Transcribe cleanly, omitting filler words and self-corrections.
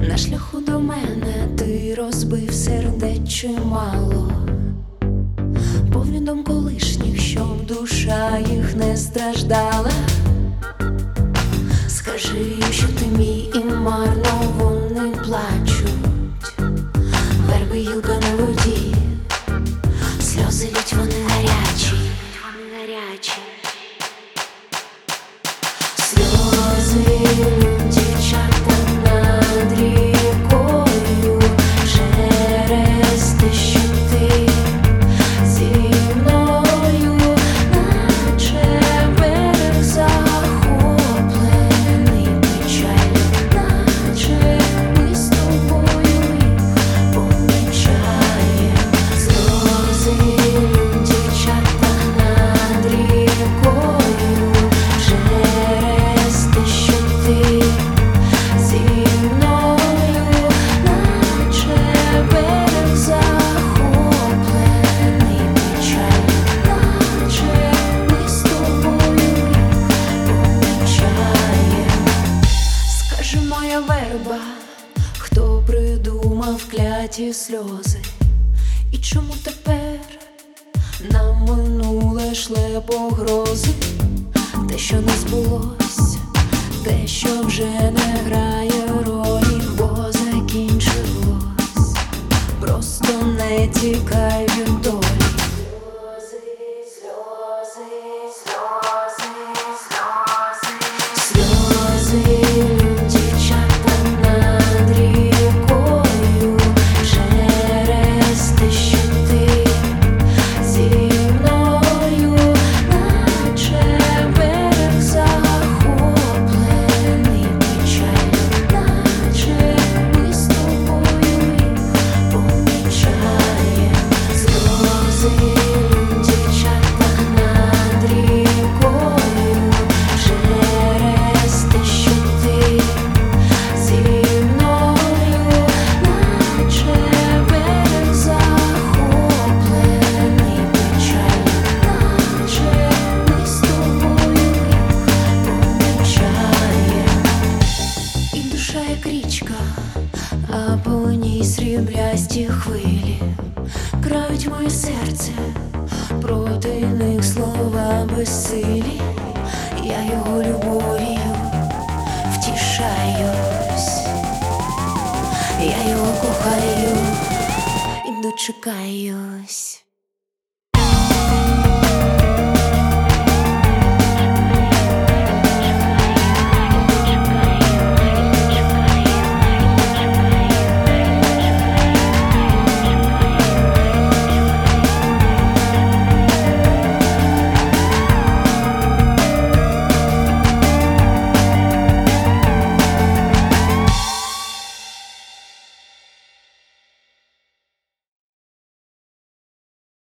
На шляху до мене ти розбив сердець чимало, повні дом колишніх, щоб душа їх не страждала. Скажи, що ти мій, і марно вони плачуть. Верби, гілка на воді, сльози лють, вони гарячі, сльози лють, дівчата над рікою, через те, що ти зі мною, наче берег захоплений печаль, наче ми з тобою їх помічаєм. Сльози лють, дівчата над рікою, через те, що ти зі мною, наче берег захоплений печаль, наче ми з тобою їх помічаєм. Скажи, моя верба, хто придумав кляті сльози, і чому тепер нам минуле шле погрози? Те, що не збулось, те, що вже не грає ролі, бо закінчилось, просто не тікай від долі. Сльози лють, дівчата над рікою, через те, що ти зі мною, наче берег захоплений печаль, наче ми з тобою їх помічаєм. Сльози лють, дівчата над рікою, через те, що ти зі мною, наче берег захоплений печаль, наче ми з тобою їх помічаєм. І душа, як річка, а по ній сріблясті хвилі крають моє серце, проти них слова безсилі. Я його любов'ю втішаюсь, я його кохаю і дочекаюсь.